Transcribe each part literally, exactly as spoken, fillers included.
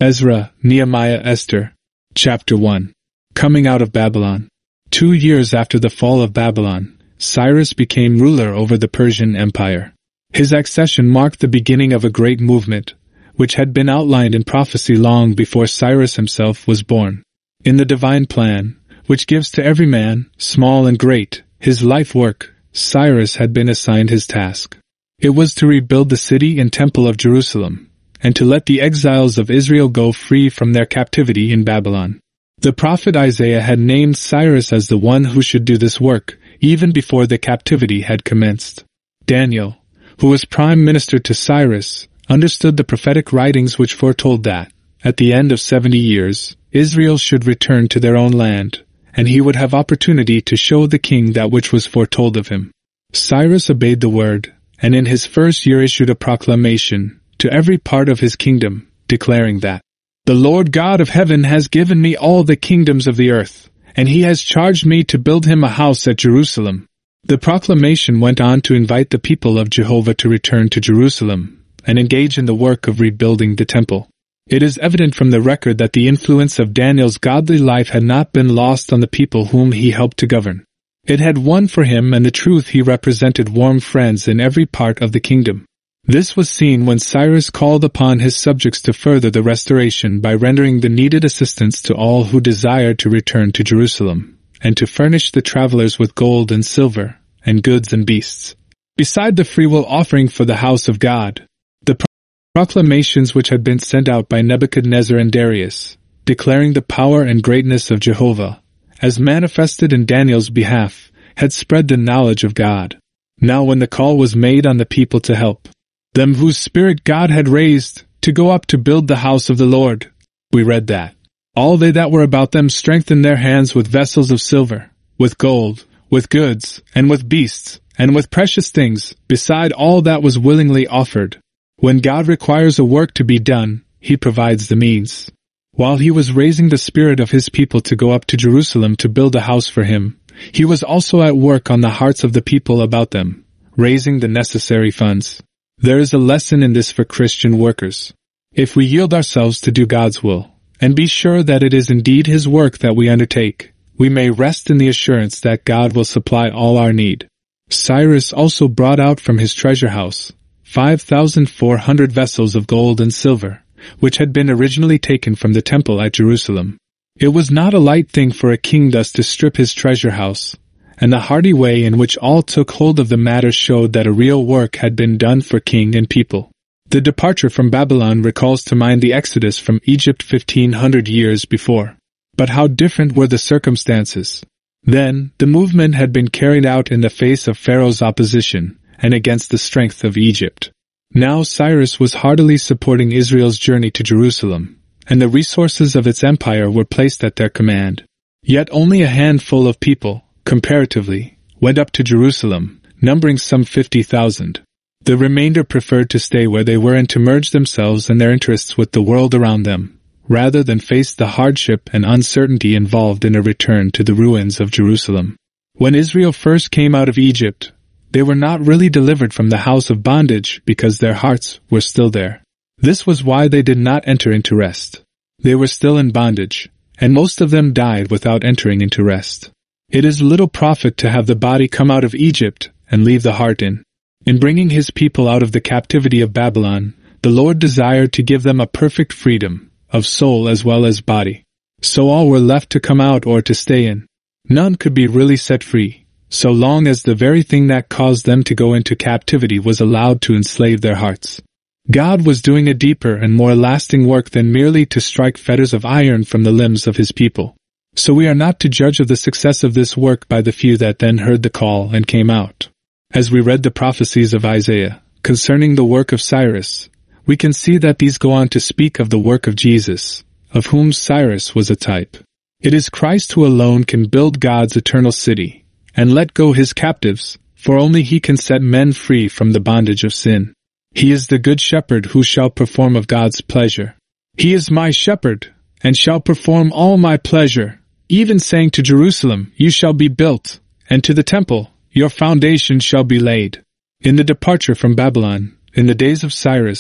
Ezra, Nehemiah, Esther. Chapter one. Coming out of Babylon. Two years after the fall of Babylon, Cyrus became ruler over the Persian Empire. His accession marked the beginning of a great movement, which had been outlined in prophecy long before Cyrus himself was born. In the divine plan, which gives to every man, small and great, his life work, Cyrus had been assigned his task. It was to rebuild the city and temple of Jerusalem, and to let the exiles of Israel go free from their captivity in Babylon. The prophet Isaiah had named Cyrus as the one who should do this work, even before the captivity had commenced. Daniel, who was prime minister to Cyrus, understood the prophetic writings which foretold that, at the end of seventy years, Israel should return to their own land, and he would have opportunity to show the king that which was foretold of him. Cyrus obeyed the word, and in his first year issued a proclamation to every part of his kingdom, declaring that, "The Lord God of heaven has given me all the kingdoms of the earth, and he has charged me to build him a house at Jerusalem." The proclamation went on to invite the people of Jehovah to return to Jerusalem and engage in the work of rebuilding the temple. It is evident from the record that the influence of Daniel's godly life had not been lost on the people whom he helped to govern. It had won for him and the truth he represented warm friends in every part of the kingdom. This was seen when Cyrus called upon his subjects to further the restoration by rendering the needed assistance to all who desired to return to Jerusalem, and to furnish the travelers with gold and silver, and goods and beasts. Beside the freewill offering for the house of God, the pro- proclamations which had been sent out by Nebuchadnezzar and Darius, declaring the power and greatness of Jehovah, as manifested in Daniel's behalf, had spread the knowledge of God. Now when the call was made on the people to help them whose spirit God had raised, to go up to build the house of the Lord, we read that all they that were about them strengthened their hands with vessels of silver, with gold, with goods, and with beasts, and with precious things, beside all that was willingly offered. When God requires a work to be done, he provides the means. While he was raising the spirit of his people to go up to Jerusalem to build a house for him, he was also at work on the hearts of the people about them, raising the necessary funds. There is a lesson in this for Christian workers. If we yield ourselves to do God's will, and be sure that it is indeed his work that we undertake, we may rest in the assurance that God will supply all our need. Cyrus also brought out from his treasure house five thousand four hundred vessels of gold and silver, which had been originally taken from the temple at Jerusalem. It was not a light thing for a king thus to strip his treasure house, and the hearty way in which all took hold of the matter showed that a real work had been done for king and people. The departure from Babylon recalls to mind the exodus from Egypt fifteen hundred years before. But how different were the circumstances. Then, the movement had been carried out in the face of Pharaoh's opposition, and against the strength of Egypt. Now Cyrus was heartily supporting Israel's journey to Jerusalem, and the resources of its empire were placed at their command. Yet only a handful of people, comparatively, went up to Jerusalem, numbering some fifty thousand. The remainder preferred to stay where they were and to merge themselves and their interests with the world around them, rather than face the hardship and uncertainty involved in a return to the ruins of Jerusalem. When Israel first came out of Egypt, they were not really delivered from the house of bondage because their hearts were still there. This was why they did not enter into rest. They were still in bondage, and most of them died without entering into rest. It is little profit to have the body come out of Egypt and leave the heart in. In bringing his people out of the captivity of Babylon, the Lord desired to give them a perfect freedom, of soul as well as body. So all were left to come out or to stay in. None could be really set free, so long as the very thing that caused them to go into captivity was allowed to enslave their hearts. God was doing a deeper and more lasting work than merely to strike fetters of iron from the limbs of his people. So we are not to judge of the success of this work by the few that then heard the call and came out. As we read the prophecies of Isaiah concerning the work of Cyrus, we can see that these go on to speak of the work of Jesus, of whom Cyrus was a type. It is Christ who alone can build God's eternal city, and let go his captives, for only he can set men free from the bondage of sin. He is the good shepherd who shall perform of God's pleasure. He is my shepherd, and shall perform all my pleasure, even saying to Jerusalem, you shall be built, and to the temple, your foundation shall be laid. In the departure from Babylon, in the days of Cyrus,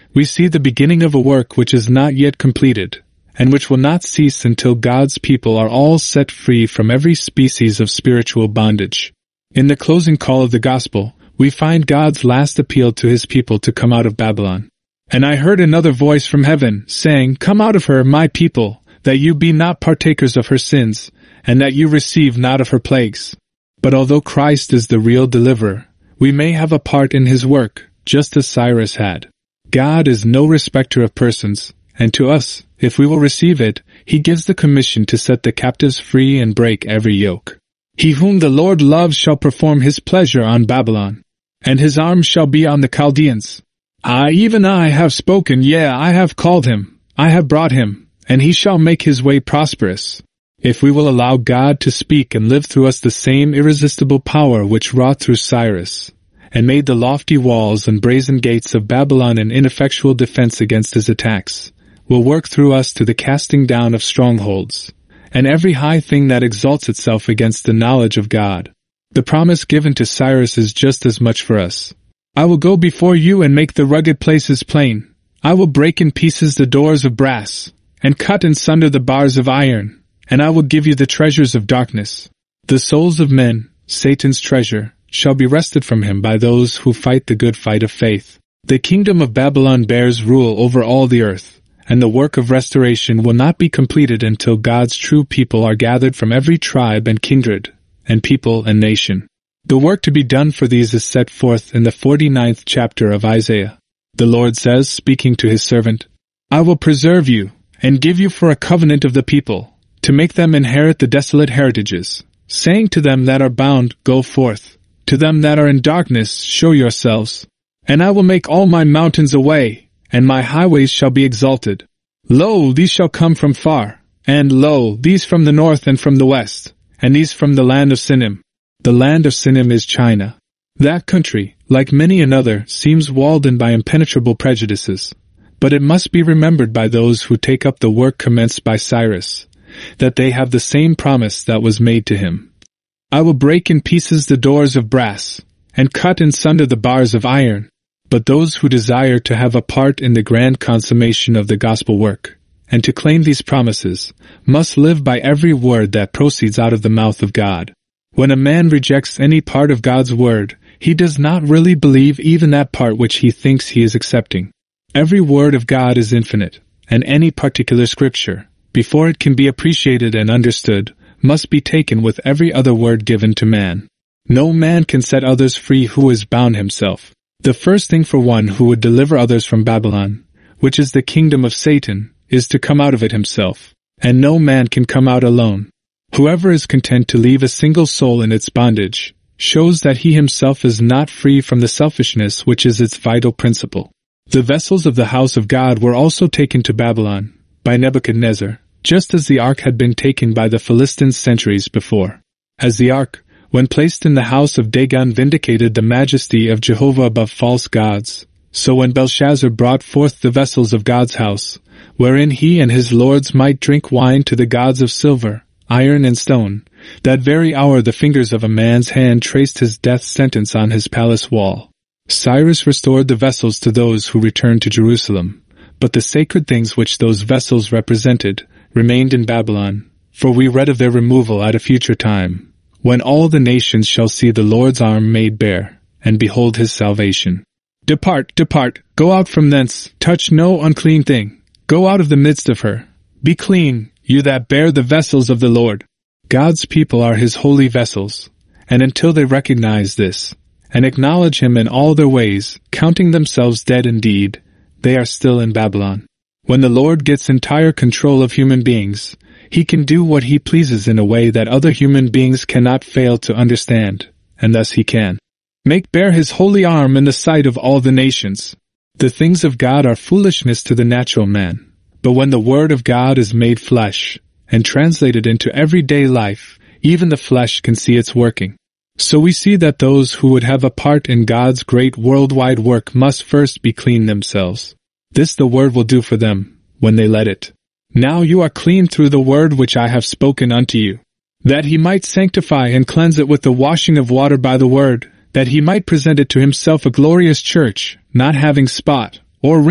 we see the beginning of a work which is not yet completed, and which will not cease until God's people are all set free from every species of spiritual bondage. In the closing call of the gospel, we find God's last appeal to his people to come out of Babylon. And I heard another voice from heaven, saying, Come out of her, my people, that you be not partakers of her sins, and that you receive not of her plagues. But although Christ is the real deliverer, we may have a part in his work, just as Cyrus had. God is no respecter of persons, and to us, if we will receive it, he gives the commission to set the captives free and break every yoke. He whom the Lord loves shall perform his pleasure on Babylon, and his arm shall be on the Chaldeans. I, even I, have spoken, yea, I have called him, I have brought him, and he shall make his way prosperous. If we will allow God to speak and live through us, the same irresistible power which wrought through Cyrus, and made the lofty walls and brazen gates of Babylon an ineffectual defense against his attacks, will work through us to the casting down of strongholds, and every high thing that exalts itself against the knowledge of God. The promise given to Cyrus is just as much for us. I will go before you and make the rugged places plain. I will break in pieces the doors of brass, and cut in sunder the bars of iron. And I will give you the treasures of darkness. The souls of men, Satan's treasure, shall be wrested from him by those who fight the good fight of faith. The kingdom of Babylon bears rule over all the earth, and the work of restoration will not be completed until God's true people are gathered from every tribe and kindred, and people and nation. The work to be done for these is set forth in the forty-ninth chapter of Isaiah. The Lord says, speaking to his servant, I will preserve you, and give you for a covenant of the people, to make them inherit the desolate heritages, saying to them that are bound, Go forth. To them that are in darkness, show yourselves. And I will make all my mountains a way, and my highways shall be exalted. Lo, these shall come from far, and lo, these from the north and from the west, and these from the land of Sinim. The land of Sinim is China. That country, like many another, seems walled in by impenetrable prejudices. But it must be remembered by those who take up the work commenced by Cyrus, that they have the same promise that was made to him. I will break in pieces the doors of brass, and cut in sunder the bars of iron. But those who desire to have a part in the grand consummation of the gospel work, and to claim these promises, must live by every word that proceeds out of the mouth of God. When a man rejects any part of God's word, he does not really believe even that part which he thinks he is accepting. Every word of God is infinite, and any particular scripture, before it can be appreciated and understood, must be taken with every other word given to man. No man can set others free who is bound himself. The first thing for one who would deliver others from Babylon, which is the kingdom of Satan, is to come out of it himself, and no man can come out alone. Whoever is content to leave a single soul in its bondage, shows that he himself is not free from the selfishness which is its vital principle. The vessels of the house of God were also taken to Babylon by Nebuchadnezzar, just as the ark had been taken by the Philistines centuries before. As the ark, when placed in the house of Dagon, vindicated the majesty of Jehovah above false gods, so when Belshazzar brought forth the vessels of God's house, wherein he and his lords might drink wine to the gods of silver, iron and stone, that very hour the fingers of a man's hand traced his death sentence on his palace wall. Cyrus restored the vessels to those who returned to Jerusalem, but the sacred things which those vessels represented remained in Babylon, for we read of their removal at a future time, when all the nations shall see the Lord's arm made bare, and behold his salvation. Depart, depart, go out from thence, touch no unclean thing, go out of the midst of her. Be clean, you that bear the vessels of the Lord. God's people are his holy vessels, and until they recognize this, and acknowledge him in all their ways, counting themselves dead indeed, they are still in Babylon. When the Lord gets entire control of human beings, he can do what he pleases in a way that other human beings cannot fail to understand, and thus he can make bare his holy arm in the sight of all the nations. The things of God are foolishness to the natural man, but when the word of God is made flesh, and translated into everyday life, even the flesh can see its working. So we see that those who would have a part in God's great worldwide work must first be clean themselves. This the word will do for them, when they let it. Now you are clean through the word which I have spoken unto you, that he might sanctify and cleanse it with the washing of water by the word, that he might present it to himself a glorious church, not having spot, or wrinkle,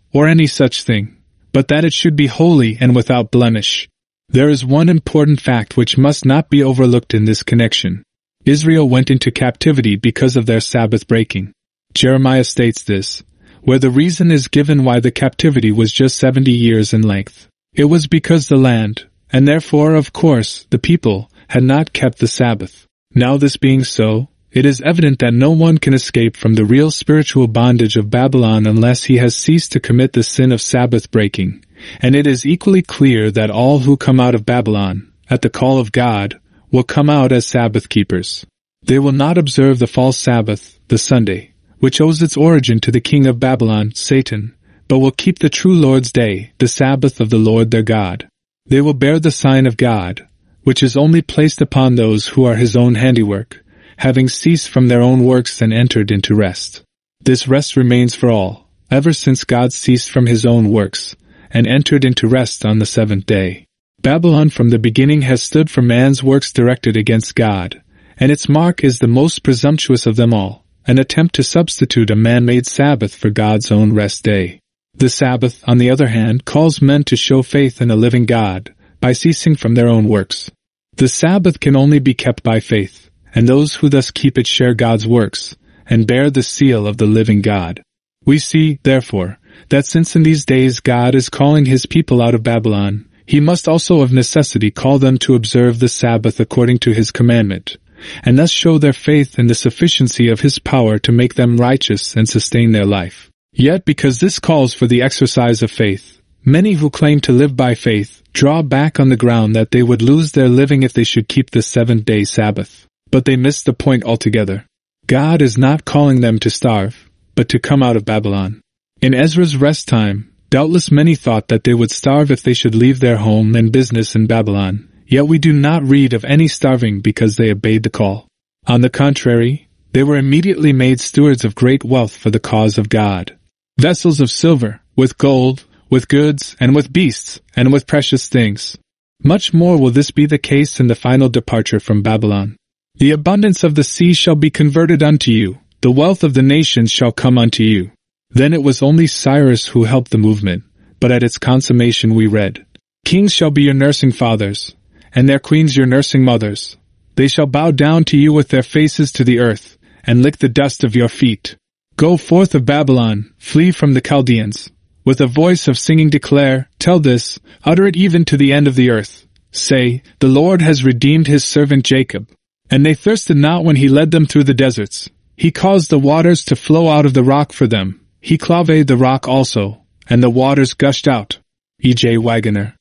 or any such thing, but that it should be holy and without blemish. There is one important fact which must not be overlooked in this connection. Israel went into captivity because of their Sabbath breaking. Jeremiah states this, where the reason is given why the captivity was just seventy years in length. It was because the land, and therefore, of course, the people, had not kept the Sabbath. Now this being so, it is evident that no one can escape from the real spiritual bondage of Babylon unless he has ceased to commit the sin of Sabbath breaking, and it is equally clear that all who come out of Babylon, at the call of God, will come out as Sabbath keepers. They will not observe the false Sabbath, the Sunday, which owes its origin to the king of Babylon, Satan, but will keep the true Lord's day, the Sabbath of the Lord their God. They will bear the sign of God, which is only placed upon those who are his own handiwork, having ceased from their own works and entered into rest. This rest remains for all, ever since God ceased from his own works, and entered into rest on the seventh day. Babylon from the beginning has stood for man's works directed against God, and its mark is the most presumptuous of them all, an attempt to substitute a man-made Sabbath for God's own rest day. The Sabbath, on the other hand, calls men to show faith in a living God, by ceasing from their own works. The Sabbath can only be kept by faith, and those who thus keep it share God's works, and bear the seal of the living God. We see, therefore, that since in these days God is calling his people out of Babylon, he must also of necessity call them to observe the Sabbath according to his commandment, and thus show their faith in the sufficiency of his power to make them righteous and sustain their life. Yet because this calls for the exercise of faith, many who claim to live by faith draw back on the ground that they would lose their living if they should keep the seventh-day Sabbath. But they miss the point altogether. God is not calling them to starve, but to come out of Babylon. In Ezra's rest time, doubtless many thought that they would starve if they should leave their home and business in Babylon, yet we do not read of any starving because they obeyed the call. On the contrary, they were immediately made stewards of great wealth for the cause of God. Vessels of silver, with gold, with goods, and with beasts, and with precious things. Much more will this be the case in the final departure from Babylon. The abundance of the sea shall be converted unto you, the wealth of the nations shall come unto you. Then it was only Cyrus who helped the movement, but at its consummation we read, Kings shall be your nursing fathers, and their queens your nursing mothers. They shall bow down to you with their faces to the earth, and lick the dust of your feet. Go forth of Babylon, flee from the Chaldeans. With a voice of singing declare, tell this, utter it even to the end of the earth. Say, the Lord has redeemed his servant Jacob. And they thirsted not when he led them through the deserts. He caused the waters to flow out of the rock for them. He clave the rock also, and the waters gushed out. E J Wagoner.